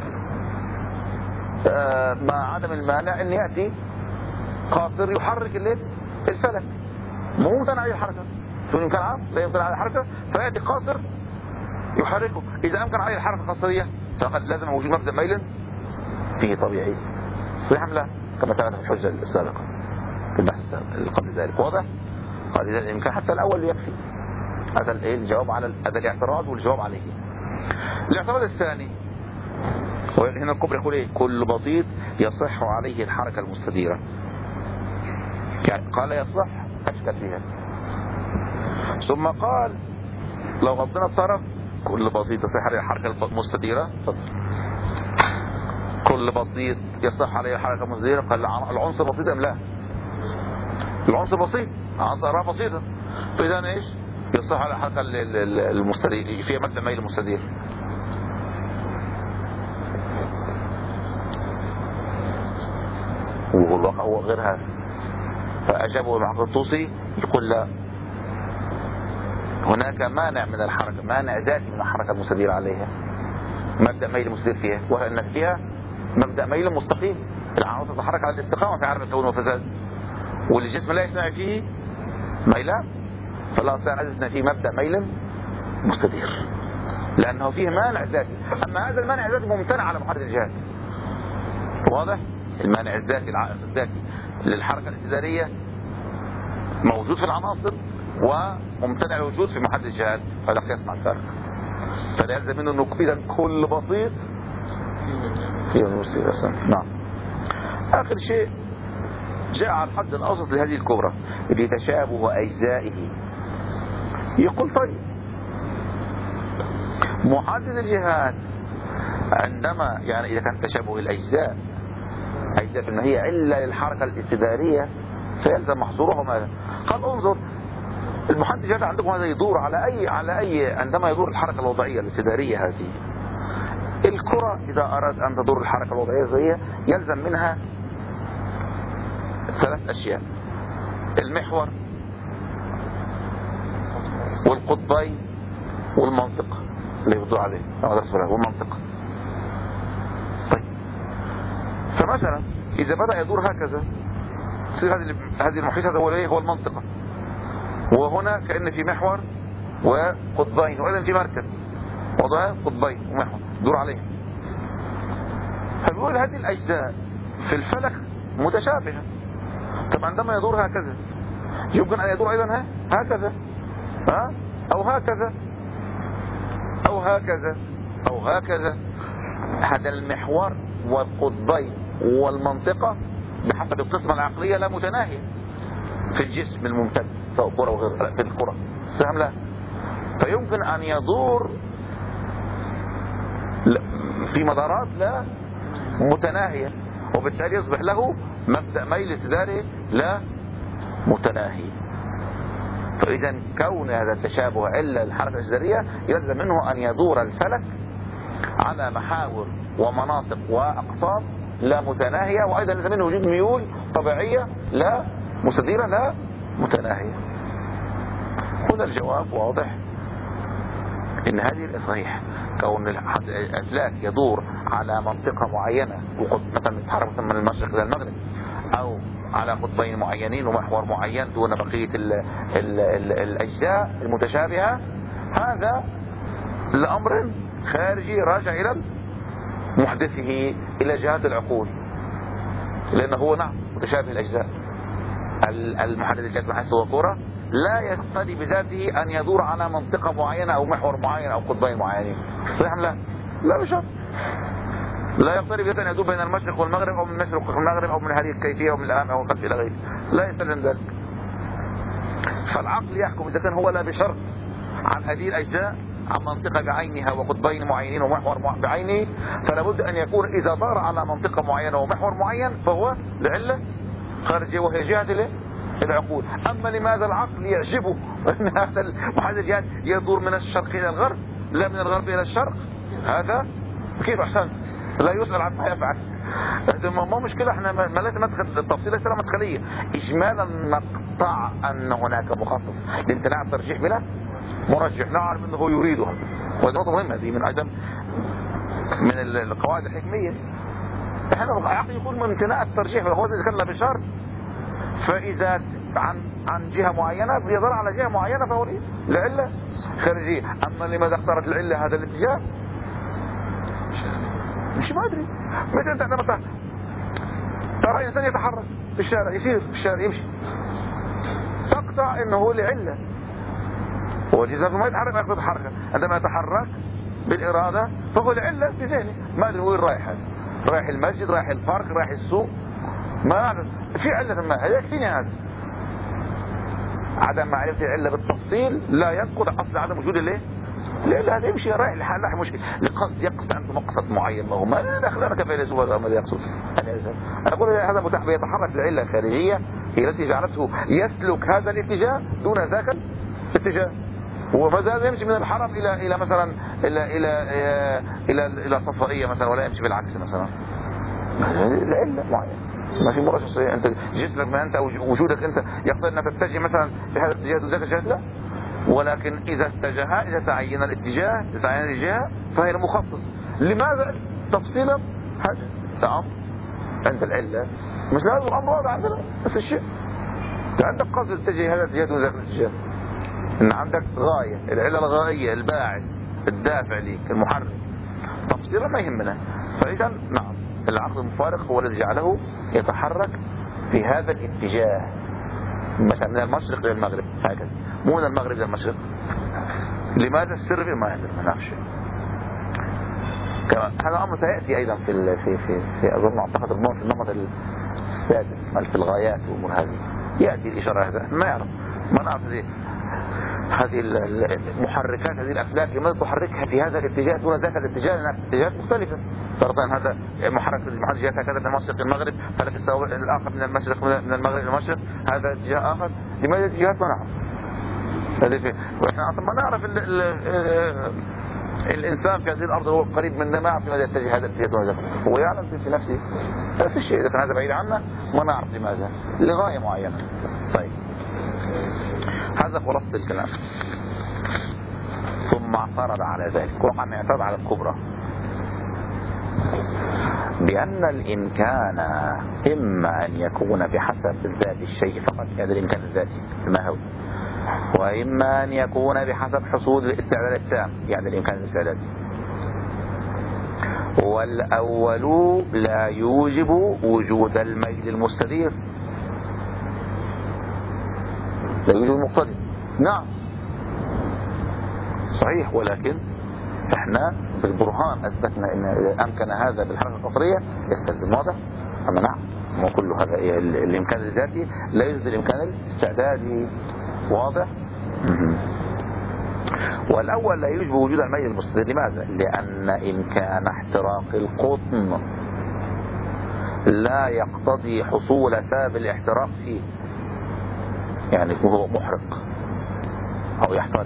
مع عدم المانع أن يأتي قاصر يحرك الفلك، مو ممتنع عليه الحركة. شو الإمكان العام لا يمتنع عليه الحركة، فيأتي قاصر يحركه. إذا أمكن عليه الحركة القصرية فقد لازم وجود مبدأ ميل فيه طبيعي. صحيح أم لا؟ كما ثبت في الحجة السابقة في البحث السابق قبل ذلك. واضح؟ قال إذا الإمكان حتى الأول يكفي. هذا الجواب على هذا الاعتراض والجواب عليه. الاعتراض الثاني وهنا الكبرى يقول ايه؟ كل بسيط يصح عليه الحركة المستديرة. يعني قال يصح، أشكل فيها. ثم قال لو غضنا الطرف كل بسيط يصح عليه الحركة المستديرة. كل بسيط يصح عليه الحركة المستديرة. قال العنصر بسيط أم لا؟ العنصر بسيط، عنصرها بسيطة، فإذا ايش؟ يصح على الحركة المستدير فيها مبدأ ميل المستدير. وهو الواقع هو غير هذا. فأجابه المحقق الطوسي يقول لا، هناك مانع من الحركة، مانع ذاتي من الحركة المستدير عليها، مبدأ ميل مستدير فيها، وهي أن فيها مبدأ ميل مستقيم، العناصر تتحرك على الاستقامة في عالم الكون والفساد، والجسم لا يصنع فيه ميلان، فلا نستطيع أن نجد فيه مبدأ ميل مستدير لأنه فيه مانع ذاتي. أما هذا المانع الذاتي ممتنع على محرك الجهات، واضح؟ المانع الذاتي، العائق الذاتي للحركة الاستدارية موجود في العناصر وممتنع الوجود في محدد الجهات، فلا قياس مع الفرق. فلا يلزم منه انه اذا كل بسيط فيه المستدير. نعم. اخر شيء جاء على الحد الاوسط لهذه الكبرى لتشابه اجزائه. يقول طيب محدد الجهات عندما يعني اذا كان تشابه الاجزاء اجزاء ان هي عله للحركه الاستداريه فيلزم محظورها ماذا؟ قال انظر المحدد الجهات عندكم هذا يدور على اي عندما يدور الحركه الوضعيه الاستداريه هذه. الكرة إذا أراد أن تدور الحركة الوضعية زي يلزم منها 3 أشياء: المحور والقطبين والمنطقة اللي يدور عليه والمنطقة. طيب فمثلا إذا بدأ يدور هكذا تصير هذه المحيط هذا هو ايه؟ هو المنطقة، وهنا كأن في محور وقطبين، وإذا في مركز وضع قطبين ومحور دور عليه. فبيقول هذه الأجزاء في الفلك متشابهة. طب عندما يدور هكذا يمكن أن يدور أيضا هكذا أو هكذا أو هكذا أو هكذا. هذا المحور والقطبين والمنطقة بحسب القسمة العقلية لا متناهية في الجسم الممتد سواء كرة وغير في الكرة سهم لا، فيمكن أن يدور في مدارات لا متناهية، وبالتالي يصبح له مبدأ ميل استداري لا متناهي. فإذا كون هذا التشابه علة الحركة الاستدارية يلزم منه أن يدور الفلك على محاور ومناطق وأقطاب لا متناهية، وأيضا يلزم منه وجود ميول طبيعية لا مستديرة لا متناهية. هنا الجواب واضح إن هذه صحيح. كون الأفلاك يدور على منطقة معينة مثلا يتحرك من المشرق إلى المغرب، أو على قطبين معينين ومحور معين دون بقية الأجزاء المتشابهة، هذا الأمر خارجي راجع إلى محدثه إلى جهات العقول، لأنه هو نعم متشابه الأجزاء. المحدد الجهات من حيث هو كرة لا يقتضي بذاته أن يدور على منطقة معينة أو محور معين أو قطبين معينين. صحيح لا؟ لا بشرط. لا يقتضي بذاته أن يدور بين المشرق والمغرب أو من المشرق والمغرب أو من هذه الكيفية أو من الأمام أو الخلف إلى غيره، لا يستلزم ذلك. فالعقل يحكم إذا كان هو لا بشرط عن هذه الأجزاء عن منطقة بعينها وقطبين معينين ومحور بعينه، فلا بد أن يكون إذا دار على منطقة معينة ومحور معين فهو لعلة خارجية وهي جهة العقول. أما لماذا العقل يعجبه أن هذا المحدد الجهات يدور من الشرق إلى الغرب لا من الغرب إلى الشرق؟ هذا كيف أحسن لا يسأل عن ما يفعل. ما مشكلة، احنا ما لازم ندخل التفصيل ليس مدخلية. إجمالا نقطع أن هناك مخصص لامتناع الترجيح بلا مرجح نعلم أنه يريدها، وهذه نقطة مهمة دي من أيضا من القواعد الحكمية. احنا العقل يقول من امتناع الترجيح فهو إذا كان لا بشرط، فإذا عن جهة معينة بيدل على جهة معينة فهو لعلة خارجية. أما لماذا اختارت العلة هذا الاتجاه مش ما أدري. متى أنت عندما ترى إنسان يتحرك في الشارع يسير في الشارع يمشي تقطع إنه هو لعلة، هو الجزاء ما يتحرك يأخذ حركة. عندما يتحرك بالإرادة فهو لعلة في ذهنه ما أدري وين رايح، رايح المسجد رايح البارك رايح السوق ما أعرف في علة ما هذا يكفيني. هذا عدم معرفة العلة بالتفصيل لا ينقض أصل عدم وجود الايه العلة. هذا يمشي رايح لحال لا مشكلة لقصد يقصد عنده مقصد معين ما هو ما دخلنا كفيلسوف هذا ما يقصد. أنا أقول هذا متاح يتحرك العلة الخارجية هي التي جعلته يسلك هذا الاتجاه دون ذاك الاتجاه، وما زال يمشي من الحرم إلى مثلا إلى صفائية مثلا ولا يمشي بالعكس مثلا. العلة معينة ما في مرة شخصية. أنت جسمك ما أنت وجودك أنت يقتضي أنك تتجه مثلا في هذا الاتجاه وذاك الاتجاه، لا. ولكن إذا تعين الاتجاه فهي المخصص. لماذا تفصيلا هذا تمام؟ عند العلة مش لازم الأمر واضح عندنا نفس الشيء. أنت عندك قصد تتجه هذا الاتجاه وذاك الاتجاه، إن عندك غاية، العلة الغائية، الباعث، الدافع لك، المحرك، تفصيلا ما يهمنا. فإذا نعم العقل المفارق هو الذي جعله يتحرك في هذا الاتجاه، مثلا من المشرق إلى المغرب هكذا، مو من المغرب إلى المشرق. لماذا السر في ما يدري، ما نعرف شيء. هذا أمر سيأتي أيضا في أظن أعتقد في النمط السادس في الغايات والأمور هذه يأتي الإشارة. هذا ما يعرف، ما نعرف هذه المحركات، هذه الأفلاك لماذا تحركها في هذا الاتجاه دون ذاك الاتجاه، لأنها اتجاهات مختلفة. فرضا هذا محرك جهة هكذا من المشرق إلى المغرب، فلك الآخر من المشرق من المغرب إلى المشرق، هذا اتجاه آخر. لماذا اتجاهات ما نعرف؟ وإحنا أصلا ما نعرف الإنسان في هذه الأرض هو قريب منا، ما يعرف لماذا يتجه هذا الاتجاه دون ذاك. هو يعلم في نفسه نفس الشيء، إذا كان هذا بعيد عنا ما نعرف لماذا، لغاية معينة. طيب هذا خلاصة الكلام. ثم اعترض على ذلك، وقع من اعترض على الكبرى بأن الإمكان إما أن يكون بحسب ذات الشيء فقط، هذا الإمكان الذاتي الماهوي، وإما أن يكون بحسب حصول الاستعداد التام، يعني الإمكان الاستعدادي. والأول لا يوجب وجود الميل المستدير، لا يوجد المقتضي. نعم صحيح، ولكن احنا بالبرهان اثبتنا ان اذا امكن هذا بالحركه القطريه يستلزم، واضح. اما نعم مو كل هذا الامكان الذاتي لا يوجد الامكان الاستعدادي، واضح. والاول لا يوجب وجود الميل المستدير. لماذا؟ لان امكان احتراق القطن لا يقتضي حصول سبب الاحتراق فيه، يعني هو محرق او يحترق.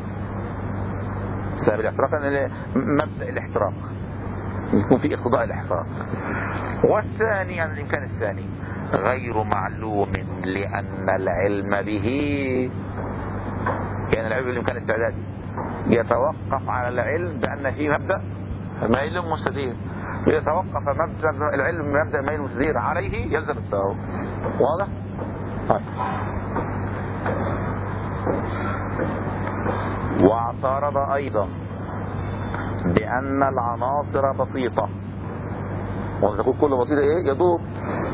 سبب الاحتراق يعني مبدأ الاحتراق، يكون في اقتضاء الاحتراق. والثاني يعني الامكان الثاني غير معلوم، لان العلم به، يعني العلم بالامكان الاستعدادي يتوقف على العلم بان فيه مبدأ ميل مستدير. يتوقف مبدأ العلم مبدأ ميل مستدير عليه يلزم التساوي، واضح. واعترض أيضا بأن العناصر بسيطة، وتقول كل بسيطة يدور،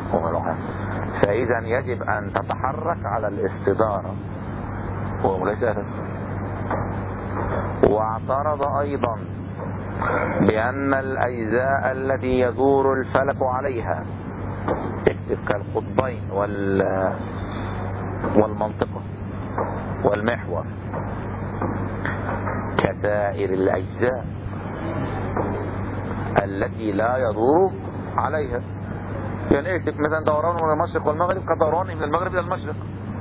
فإذا يجب أن تتحرك على الاستدارة وليس هذا. واعترض أيضا بأن الأجزاء التي يدور الفلك عليها كالقطبين والمنطقة والمحور كسائر الأجزاء التي لا يدور عليها. يعني ايه مثلا دوران من المشرق والمغرب كدوران من المغرب إلى المشرق،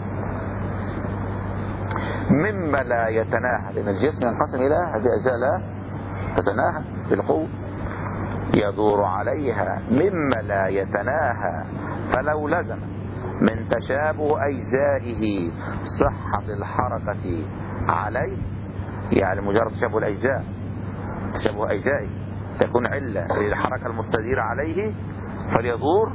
مما لا يتناهى، لأن الجسم ينقسم إلى هذه أجزاء لا تتناهى بالقوة، يدور عليها مما لا يتناهى. فلو لزم من تشابه أجزائه صحة الحركة عليه، يعني مجرد تشابه الأجزاء، تشابه أجزائه تكون علة للحركة المستديرة عليه، فليدور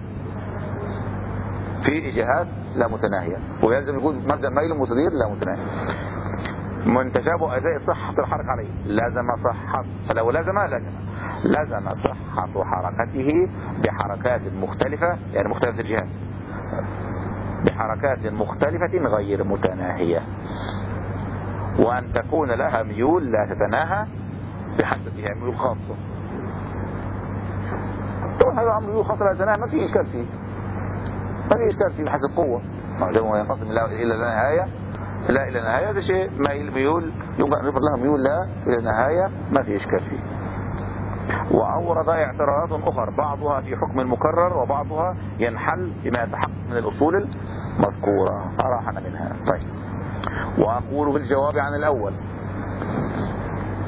في جهات لا متناهية، ويلزم يكون مبدأ ميل مستدير لا متناهي. من تشابه أجزاء صحة الحركة عليه لازم صحة، فلو لزم صحة حركته بحركات مختلفة، يعني مختلفة الجهات، بحركات مختلفة غير متناهية، وأن تكون لها ميول لا تتناهى بحسبها، ميول خاصة. طبعا هذا أمر ميول خاصة لا تتناهى ما في إشكال فيه، ما في إشكال فيه بحسب قوة، ما ينقسم إلى نهاية لا إلى نهاية، هذا شيء ميول يمكن أن يفرض لها ميول لا إلى نهاية، ما في إشكال فيه. وأورد اعتراضات أخرى بعضها في حكم المكرر وبعضها ينحل بما يتحقق من الأصول المذكورة، أراحنا منها. طيب، وأقول بالجواب عن الأول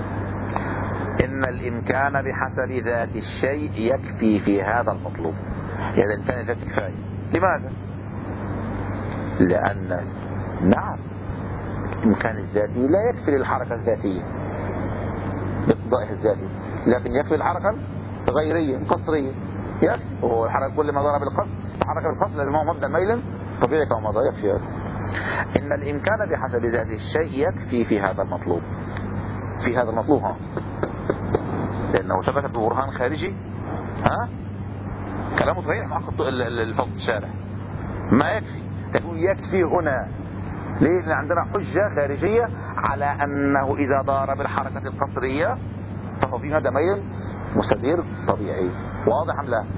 إن الإمكان بحسب ذات الشيء يكفي في هذا المطلوب. يعني الإمكان الذاتي كفاية. لماذا؟ لأن نعم الإمكان الذاتي لا يكفي للحركة الذاتية باقتضائها الذاتي، لكن يكفي الحركة الغيرية القصرية. يكفي، وهو الحركة كل ما ضرب بالقصر حركة بالقصر لازم هو مبدأ ميل طبيعي كما مضى. يكفي هذا. إن الإمكان بحسب ذات الشيء يكفي في هذا المطلوب. في هذا المطلوب لأنه ثبت ببرهان خارجي. كلامه صحيح مع الفضل الشارع. ما يكفي، يقول يكفي هنا. ليه؟ لأن عندنا حجة خارجية على أنه إذا ضارب الحركة القصرية فهو في هذا ميل مستدير طبيعي. واضح أم لا؟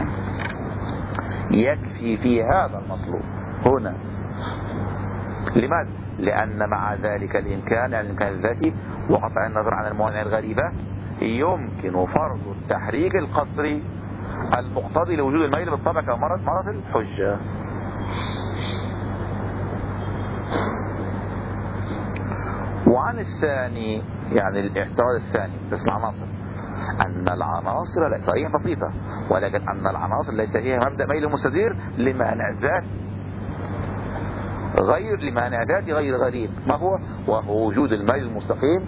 يكفي في هذا المطلوب هنا. لماذا؟ لأن مع ذلك الإمكان، يعني الإمكان الذاتي وقطع النظر عن الموانع الغريبة، يمكن فرض التحريك القصري المقتضي لوجود الميل بالطبع كما مرت الحجة. وعن الثاني، يعني الاعتراض الثاني تسمع عناصر أن العناصر صحيح بسيطة، ولكن أن العناصر ليس فيها مبدأ ميل مستدير لمانع ذاتي غير غريب. ما هو؟ وهو وجود الميل المستقيم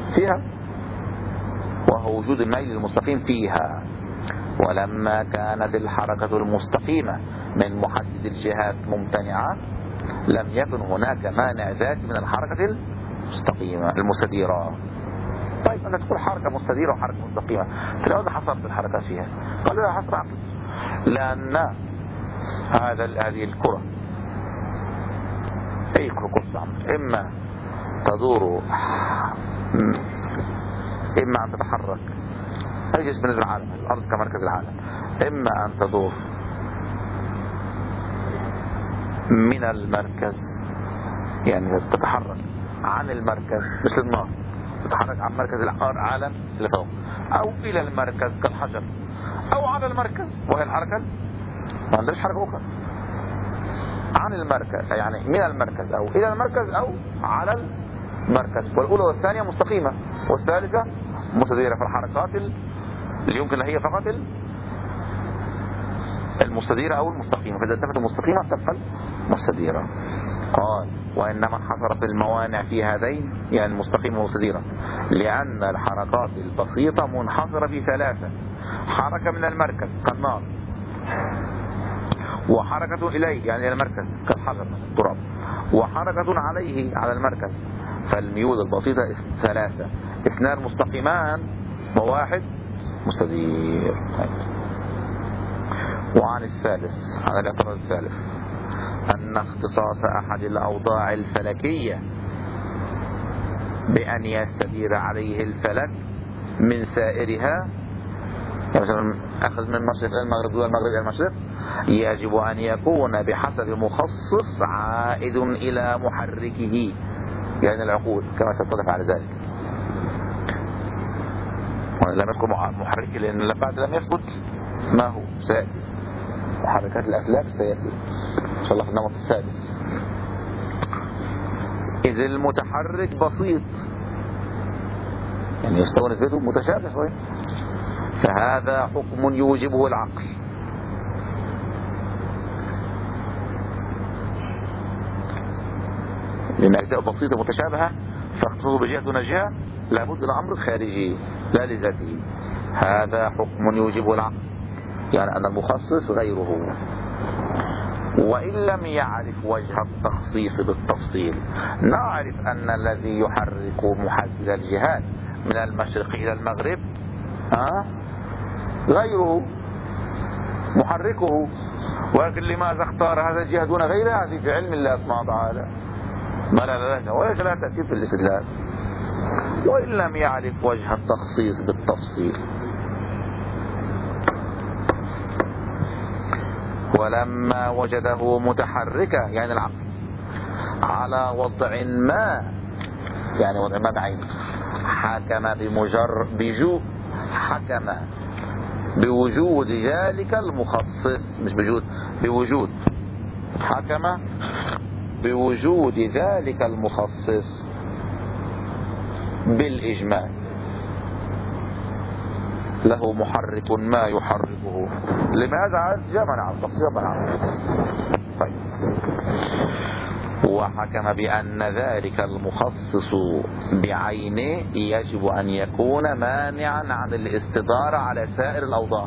فيها. ولما كانت الحركة المستقيمة من محدد الجهات ممتنعة لم يكن هناك مانع ذاتي من الحركة المستديرة. طيب أنت تقول حركة مستديرة وحركة مستقيمة، فلماذا حصرت الحركة فيها؟ قالوا لا حصر عقل، لأن هذه الكرة أي كرة إما تدور إما أن تتحرك، أي جسم بالنسبة للعالم الأرض كمركز العالم، إما أن تدور من المركز، يعني تتحرك عن المركز مثل النار تتحرك عن مركز العالم اللي فوق، أو إلى المركز كالحجر، أو على المركز وهي الحركة ما عندهاش حركة أخرى. عن المركز يعني من المركز أو إلى المركز أو على المركز، والأولى والثانية مستقيمة والثالثة مستديرة. في الحركات اللي يمكن هي فقط المستديرة أو المستقيمة، فإذا انتفت المستقيمة تبقى المستديرة. قال وإنما حصرت الموانع في هذين، يعني المستقيمة والمستديرة، لأن الحركات البسيطة منحصرة في ثلاثة: حركة من المركز كالنار، وحركة إليه يعني إلى المركز كالحجر مثل التراب، وحركة عليه على المركز. فالميول البسيطة ثلاثة: اثنان مستقيمان وواحد مستدير. وعن الثالث، عن الاعتراض الثالث، أن اختصاص أحد الأوضاع الفلكية بأن يستدير عليه الفلك من سائرها، يعني مثلا أخذ من المشرق إلى المغرب والمغرب إلى المشرق، يجب أن يكون بحسب مخصص عائد إلى محركه، يعني العقول كما ستتضح على ذلك. لم يذكر محركه لأن بعد لم يثبت ما هو سائر. محركات الأفلاك سيأتي إن شاء الله في النمط السادس. إذ المتحرك بسيط، يعني يستوى نسبته متشابه شوية، فهذا حكم يوجبه العقل. لأن أجزاء بسيطة متشابهة فاختصاصه بجهة دون جهة لابد لأمر خارجي لا لذاته. هذا حكم يوجبه العقل، يعني أن المخصص غيره. وإن لم يعرف وجه التخصيص بالتفصيل، نعرف أن الذي يحرك محدد الجهات من المشرق إلى المغرب غيره محركه، ولكن لماذا اختار هذا الجهة دون غيرها؟ هذه في علم الله سبحانه وتعالى، ما لا وليس لها تأثير في الاستدلال. وإن لم يعرف وجه التخصيص بالتفصيل، ولما وجده متحركا يعني العقل على وضع ما، يعني وضع ما بعين، حكم حكم بوجود ذلك المخصص، مش بوجود حكم بوجود ذلك المخصص بالإجمال. له محرك ما يحركه. لماذا؟ جاء منع التخصيص منع. طيب. وحكم بأن ذلك المخصص بعينه يجب أن يكون مانعا عن الاستدارة على سائر الأوضاع.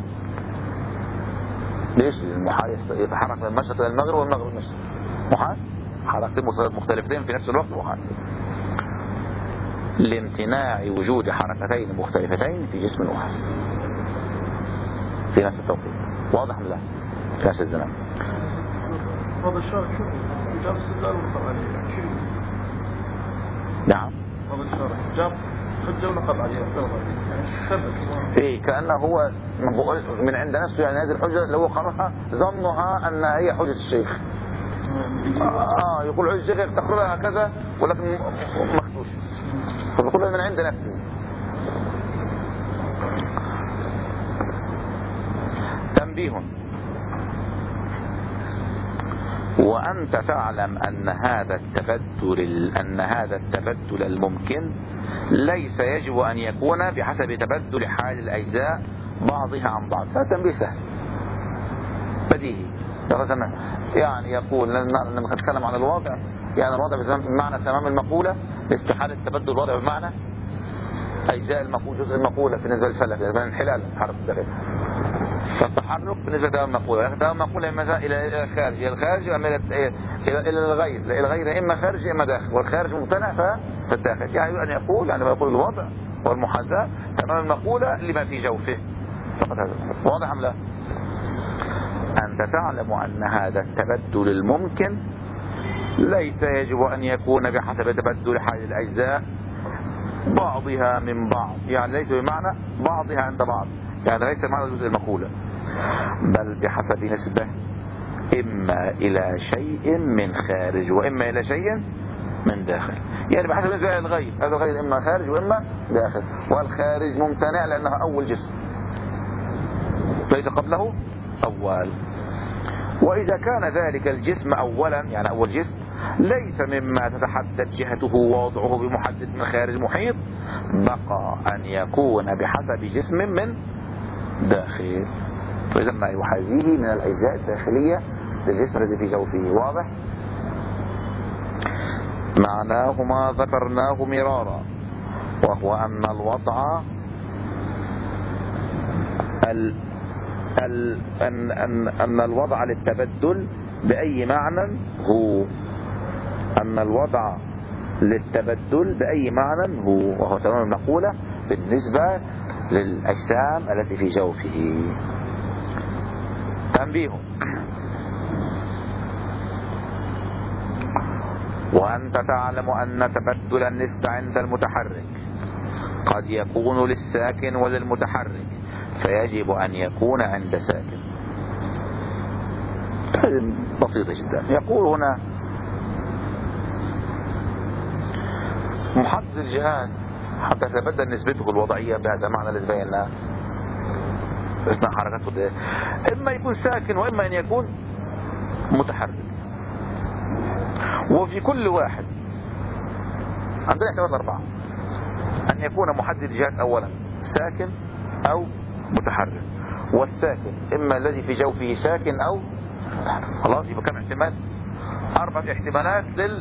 ليش؟ يتحرك من المشرق إلى المغرب والمغرب المشرق محال، حركتين مختلفتين في نفس الوقت محال، لامتناع وجود حركتين مختلفتين في جسم واحد في نفس التوقيت. واضح ولا لا؟ في نفس الزمان. هذا الشرع شو جاب استدلال ونقض عليه؟ نعم. هذا الشرع جاب حجة ونقض عليه يعني ثبت. إيه كأنه هو من عند نفسه، يعني هذه الحجة اللي هو قرأها ظنها أن هي حجة الشيخ. يقول حجة الشيخ تقرأها هكذا ولكن مخدوش، فبيقول من عند نفسه. تنبيه: وأنت تعلم أن هذا التبدل الممكن ليس يجب أن يكون بحسب تبدل حال الأجزاء بعضها عن بعض. هذا تنبيه سهل بديهي. يعني يقول لما نتكلم عن الوضع، يعني الوضع بمعنى تمام المقولة، استحالة تبدل الوضع بمعنى أجزاء المقولة، جزء المقولة بالنسبة للفلك من انحلال حرف الداخل، فالتحرك بالنسبة لتمام المقولة، تمام المقولة إما إلى الخارج، إلى الخارج أما إلى الغير، الغير إما خارج إما داخل، والخارج ممتنع فالداخل. يعني أن يقول، يعني ما يقول الوضع والمحاذاة تمام المقولة لما في جوفه فقط. هذا واضح أم لا؟ أنت تعلم أن هذا التبدل الممكن ليس يجب أن يكون بحسب تبدل حال الأجزاء بعضها من بعض، يعني ليس بمعنى بعضها عند بعض، يعني ليس معنى جزء المقولة، بل بحسب نسبة إما إلى شيء من خارج وإما إلى شيء من داخل. يعني بحسب نسبة إلى الغير، هذا الغير إما خارج وإما داخل، والخارج ممتنع لأنها أول جسم ليس قبله أول. وإذا كان ذلك الجسم أولا، يعني أول جسم، ليس مما تتحدد جهته ووضعه بمحدد من خارج محيط، بقى أن يكون بحسب جسم من داخل، فإذا ما يحاذيه من الأجزاء الداخلية للجسم الذي في جوفه. واضح؟ معناه ما ذكرناه مرارا، وهو أن الوضع أن الوضع للتبدل بأي معنى هو، أن الوضع للتبدل بأي معنى هو، وهو تمام المقولة بالنسبة للأجسام التي في جوفه. تنبيه: وأنت تعلم أن تبدل النسبة عند المتحرك قد يكون للساكن وللمتحرك، فيجب أن يكون عند ساكن. بسيطة جدا. يقول هنا محدد الجهات حتى تتبدل نسبته الوضعية بهذا المعنى الذي بيناه اثناء حركته، إما يكون ساكن وإما أن يكون متحرك. وفي كل واحد عندنا احتمالات 4: أن يكون محدد الجهات أولا ساكن أو متحرك، والساكن إما الذي في جوفه ساكن أو متحرك. خلاص، يبقى كم احتمال؟ 4 احتمالات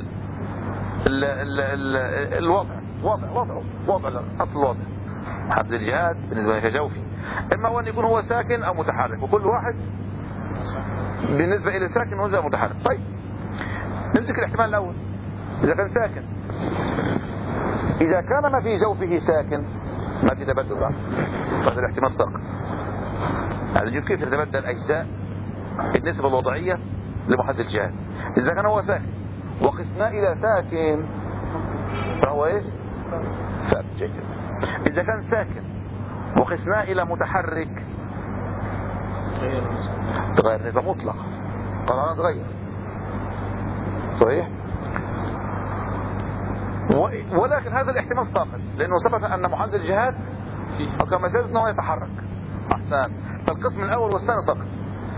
الوضع أصل الوضع محدد الجهات بالنسبة لجوفه، إما هو أن يكون هو ساكن أو متحرك، وكل واحد بالنسبة إلى ساكن ونسبة متحرك. طيب نمسك الاحتمال الأول. إذا كان ساكن، إذا كان ما في جوفه ساكن ما في تبدل، هذا الاحتمال ساقط. هذا نشوف كيف تتبدل أجزاء النسبة الوضعية لمحدد الجهات. إذا كان هو ساكن وقسنا إلى ساكن فهو إيش؟ ثابت. جيد. إذا كان ساكن وقسنا إلى متحرك تغير نسبة مطلقة، قرارنا تغير. صحيح؟ ولكن هذا الاحتمال ساقط لأنه ثبت أن محدد الجهات أو كما سيدنا أنه يتحرك. أحسن. فالقسم الأول والثاني ساقط.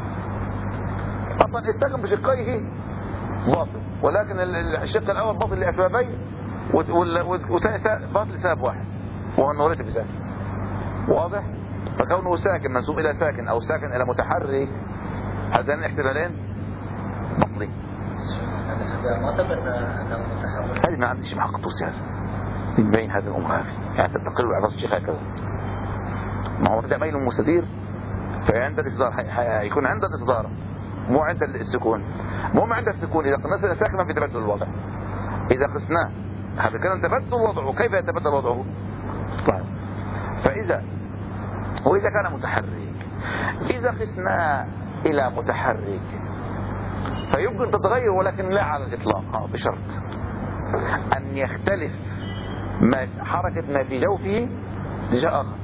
أصلا استقم بشقيه باطل، ولكن الشق الأول باطل لأسبابين والثاني باطل لسبب واحد، وهو أنه ليس بسبب. واضح؟ فكونه ساكن منسوب إلى ساكن أو ساكن إلى متحرك، هذين الاحتمالين مطلي. هذا ما ثبت أنه متحرك. هذه ما عندي شيء محقق طوسي هذا بين هذه الأمور هذه، يعني تقل بعض الشيخ هكذا. ما هو بدأ ميل مستدير، فعند الإصدار يكون عند الإصدار مو عند السكون، مو عند السكون. إذا قلنا ساكن ما في تبدل الوضع، إذا قسناه هذا كان تبدل وضعه. كيف يتبدل وضعه؟ طيب، وإذا كان متحرك، إذا قسناه إلى متحرك فيمكن تتغير، ولكن لا على الإطلاق، بشرط أن يختلف حركة ما في جوفه اتجاه آخر،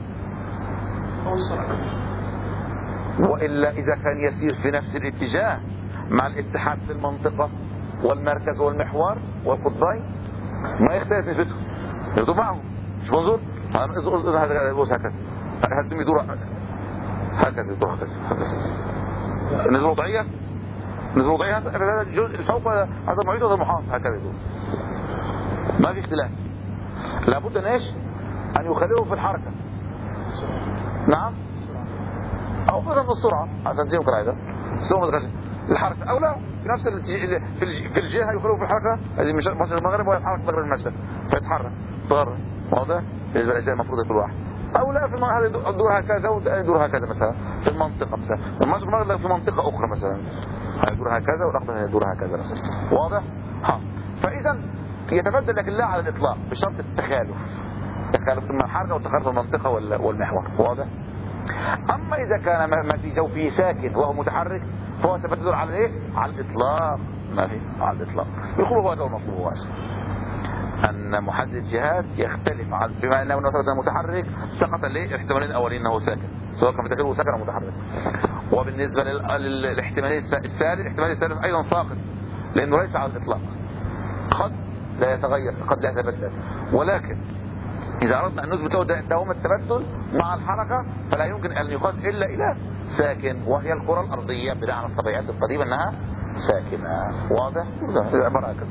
وإلا إذا كان يسير في نفس الاتجاه مع الاتحاد في المنطقة والمركز والمحور والقطبين ما يختلف نسبته، يدور معه. مش منظور هذا يبوس هكذا، هذا يدور هكذا، يدور هكذا. نزل وضعية هذا الجزء الفوق، هذا معيد وهذا محاط، هكذا يدور، ما في اختلاف. لابد ان ايش؟ ان يخليه في الحركة. نعم، او مثلا في السرعة عشان تيجي هذا الحركة، او لا في نفس في الجهة يخلوه في الحركة. هذه مشرق المغرب ويتحرك مغرب المشرق فيتحرك تغرب. واضح؟ بالنسبة للأجزاء المفروض كل واحد، او لا في هذا يدور هكذا ويدور هكذا مثلا في المنطقة، مثلا المشرق المغرب في منطقة أخرى مثلا يدور هكذا والأخضر يدور هكذا مثلا. واضح؟ فإذا يتبدل، لكن لا على الإطلاق، بشرط التخالف ثم الحركة والتخالف المنطقة والمحور. واضح؟ أما إذا كان ما في جوفه ساكن وهو متحرك فهو تبدل على إيه؟ على الإطلاق، ما في على الإطلاق. يقول هذا المطلوب واسع، أن محدد الجهات يختلف بما أنه مثلا متحرك سقط الاحتمالين الأولين أنه ساكن، سواء كان متحرك ساكن أو متحرك. وبالنسبة للاحتمالين الاحتمال الثالث أيضا ساقط، لأنه ليس على الإطلاق، قد لا يتغير، قد لا يتبدل. ولكن إذا أردنا أن نثبت دوام التبدل مع الحركة فلا يمكن أن يقاس إلا إلى ساكن، وهي الكرة الأرضية بناء على الطبيعات القديمة أنها ساكنة. واضح؟ عبارة هكذا.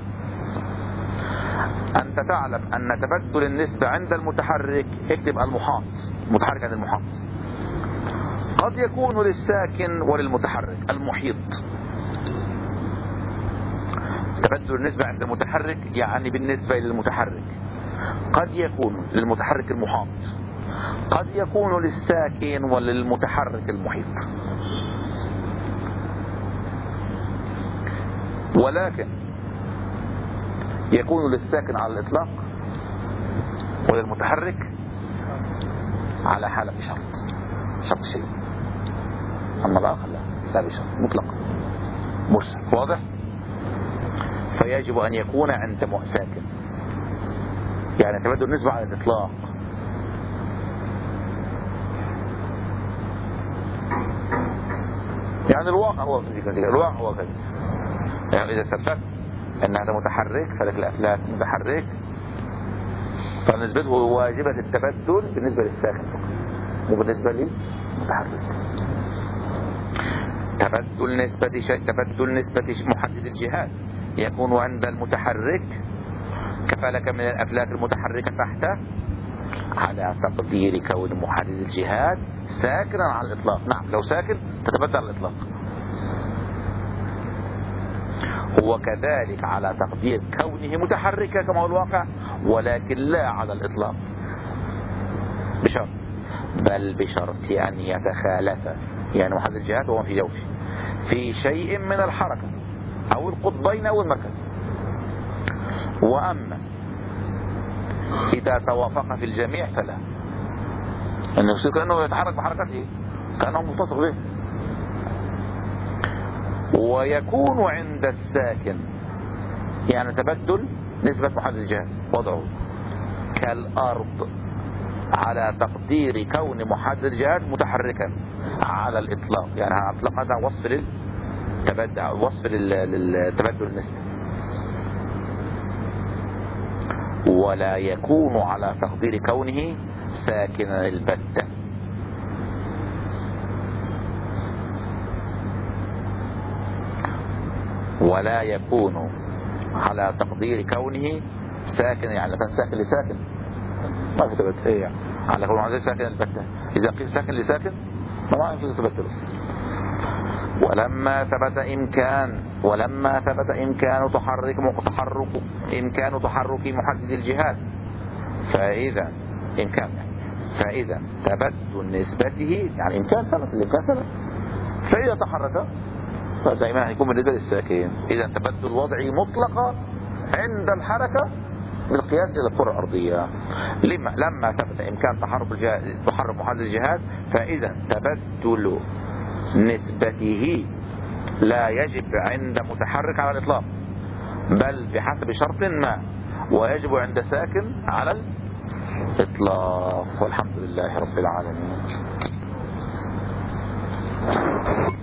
أنت تعلم أن تبدل النسبة عند المتحرك، اكتب المحاط، متحرك عند المحاط، قد يكون للساكن وللمتحرك المحيط. تبدل النسبة عند المتحرك يعني بالنسبة للمتحرك قد يكون للمتحرك المحاط، قد يكون للساكن وللمتحرك المحيط. ولكن يكون للساكن على الإطلاق وللمتحرك على حالة بشرط شيء، أما الآخر لا بشرط مطلق مرسل. واضح؟ فيجب أن يكون عند ساكن، يعني تبدل النسبة على الإطلاق. يعني الواقع هو كذا. يعني إذا ثبت أن هذا متحرك فلك الأفلاك متحرك فنسبته واجبة التبدل بالنسبة للساكن فقط وبالنسبة للمتحرك. تبدل نسبة محدد الجهات يكون عند المتحرك كفلك من الأفلاك المتحركة تحته على تقدير كون محدد الجهات ساكنا على الإطلاق. نعم، لو ساكن تتبدل على الإطلاق. وكذلك على تقدير كونه متحركا كما هو الواقع، ولكن لا على الإطلاق، بشرط بل بشرط أن يتخالف، يعني محدد الجهات وهو في جوفه في شيء من الحركة أو القطبين أو المركز. وأما إذا توافق في الجميع فلا، أنه يصير كأنه يتحرك بحركته كأنه ملتصق به. ويكون عند الساكن يعني تبدل نسبة محدد الجهات وضعه كالأرض على تقدير كون محدد الجهات متحركا على الإطلاق، يعني على الإطلاق هذا وصف للتبدل النسبي. ولا يكون على تقدير كونه ساكنا البتة. ولا يكون على تقدير كونه ساكن، يعني كان ساكن لساكن ما في تبدل. على كون معادل ساكن البتة. إذا قيل ساكن لساكن ما يمكن تبدله. ولما ثبت إمكان تحرك محدد الجهات فإذا تبدل نسبته، يعني إمكان ثبت فإذا تحرك فدائما يكون بالنسبة للساكن. إذا تبدل وضعي مطلقة عند الحركة بالقياس إلى الكرة الأرضية. لما ثبت إمكان تحرك محدد الجهات فإذا تبدل نسبته لا يجب عند متحرك على الإطلاق، بل بحسب شرط ما، ويجب عند ساكن على الإطلاق. والحمد لله رب العالمين.